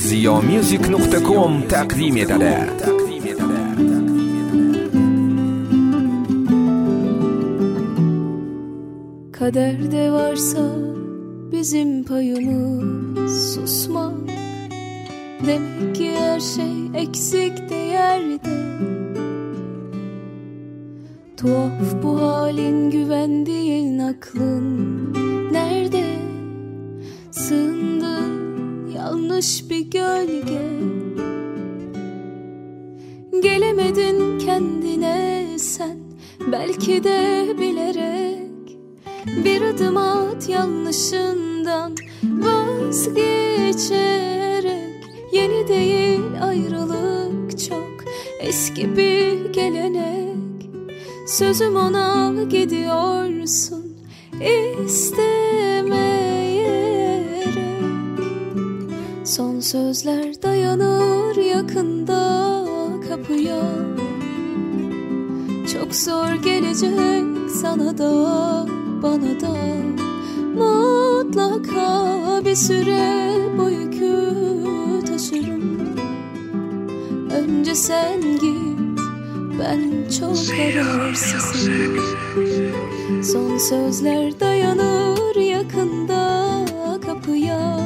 ziyomusic.com taqdim etadi. Kaderde varsa bizim payımız susmak. Demek ki her şey eksik değerde. Tuhaf bu halin, güvendiğin aklın nerede? Sığındın yanlış bir gölge. Gelemedin kendine sen, belki de bilerek. Bir adım at yanlışından vazgeçerek. Yeni değil ayrılık, çok eski bir gelenek. Sözüm ona, gidiyorsun istemeyerek. Son sözler dayanır yakında kapıya. Çok zor gelecek sana da bana da. Mutlaka bir süre bu yükü taşırım. Önce sen git, ben çok kararsızım. Son sözler dayanır yakında kapıya.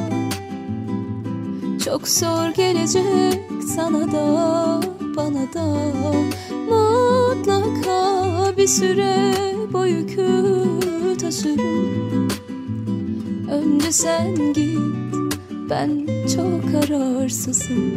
Çok zor gelecek sana da bana da. Mutlaka bir süre bu yükü taşırım. Önce sen git, ben çok kararsızım.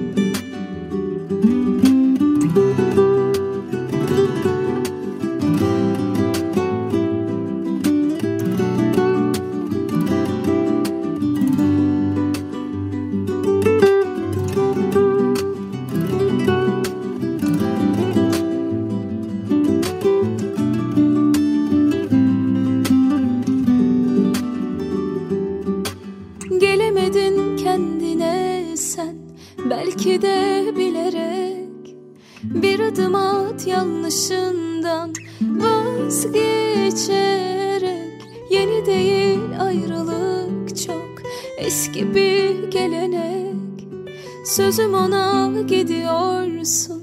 Gelemedin kendine sen, belki de bilerek. Bir adım at yanlışından vazgeçerek. Yeni değil ayrılık, çok eski bir gelenek. Sözüm ona, gidiyorsun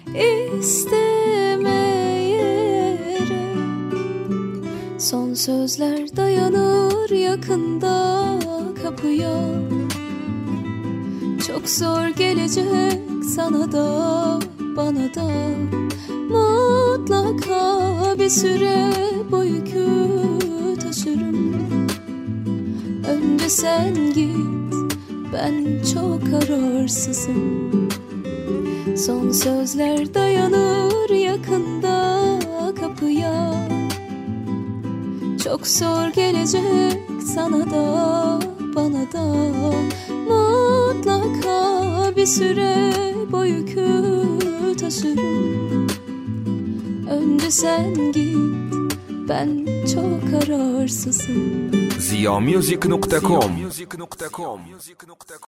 istemeyerek. Son sözler dayanır yakında kapıya. Çok zor gelecek sana da bana da. Mutlaka bir süre bu yükü taşırım. Önce sen git, ben çok kararsızım. Son sözler dayanır yakında kapıya. Çok zor gelecek sana da bana da. Mutlaka bir süre bu yükü taşırım. Önce sen git, ben çok kararsızım. ziyomusic.com